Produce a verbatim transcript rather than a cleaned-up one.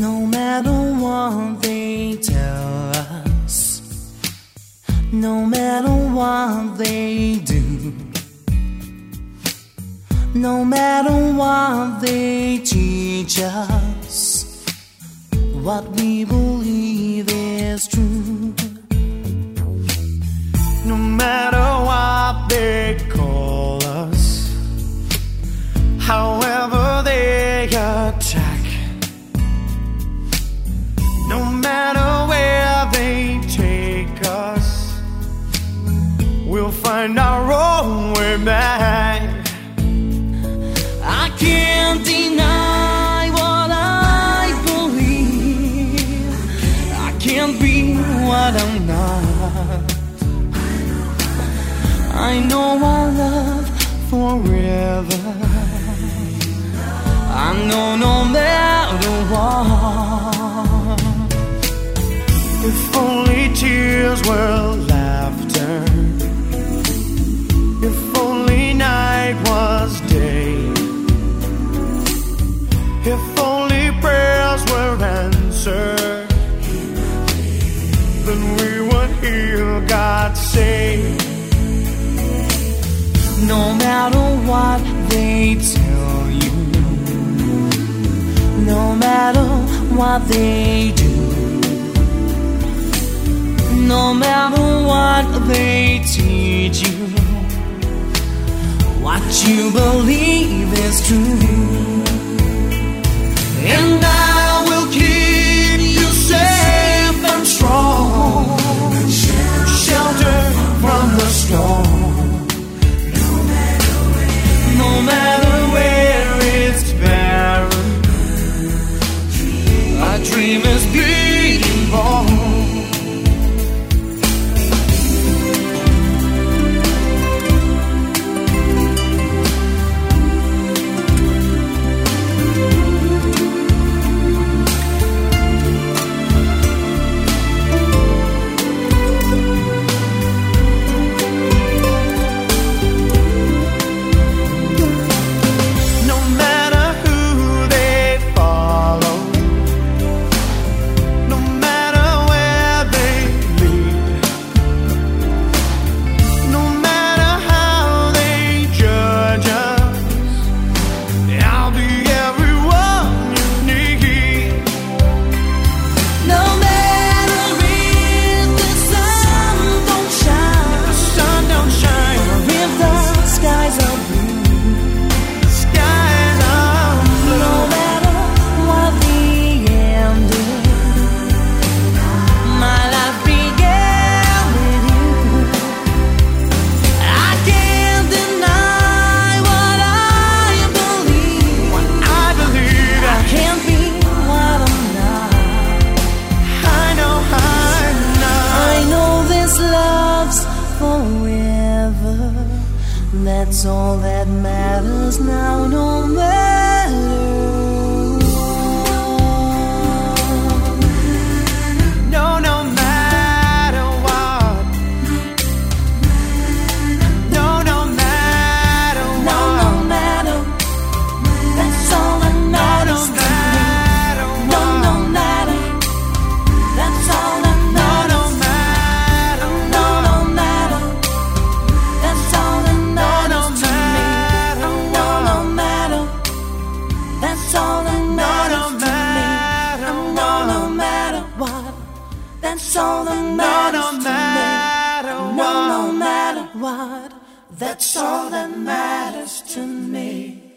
No matter what they tell us, no matter what they do, no matter what they teach us, what we believe is true. No matter what they call us, however they attack, no matter where they take us, we'll find our own way back. I can't deny what I believe. I can't be what I'm not. I know our love forever. I know no matter what. If only tears were laughter, if only night was day, if only prayers were answered, then we would hear God say. No matter what they tell you, no matter what they do, no matter what they teach you, what you believe is true. And I will keep you safe and strong, sheltered from the storm. No matter where it's barren, a dream is being born. That's all that matters now, no matter what. No, no matter what. No, no matter what. No, no matter. That's all that matters to me. No, no matter. That's all that matters. No, no matter. No, no matter. That's all that matters. That's all that matters to me. No, no matter what. That's all that matters to me. No, no matter what. That's all that matters to me.